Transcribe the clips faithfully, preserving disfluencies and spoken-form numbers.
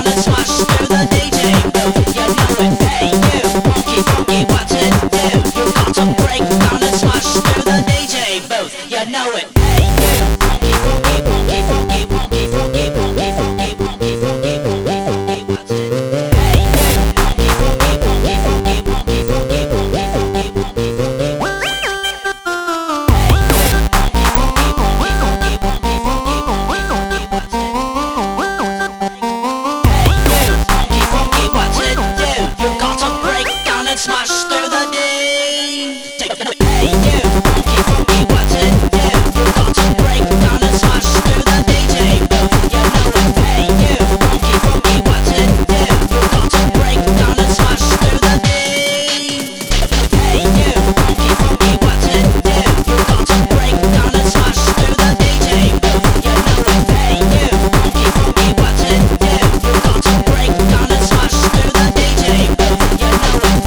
and smash through the D J booth. You know it. Hey you, funky funky, what to do? You got to break down and smash through the D J booth. You know it. Hey you, funky funky, funky funky, funky funky, funky funky, funky funky, funky funky, what to do? Hey you, funky funky, funky funky, funky funky, funky funky, funky funky, what to do? Smash through the day. Take a hey you, funky funky, what to do? You got to break down and smash through the D J booth. You know it. Hey you, funky funky, what to do? You got to break down and smash through the day. Hey you, funky funky, what to do? You got to break down and smash through the D J booth. You know it. Hey you, funky funky, what to do? You got to break down and smash through the D J booth. You know it.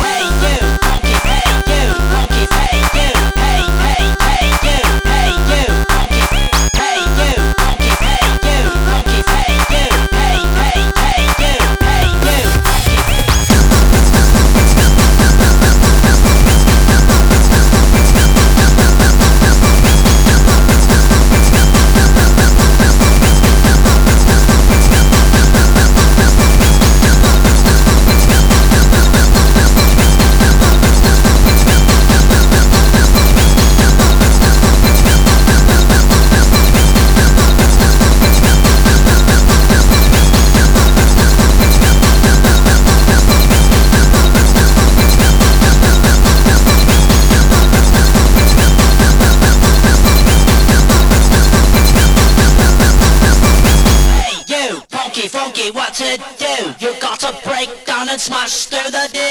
Funky, what to do? You got to break down and smash through the D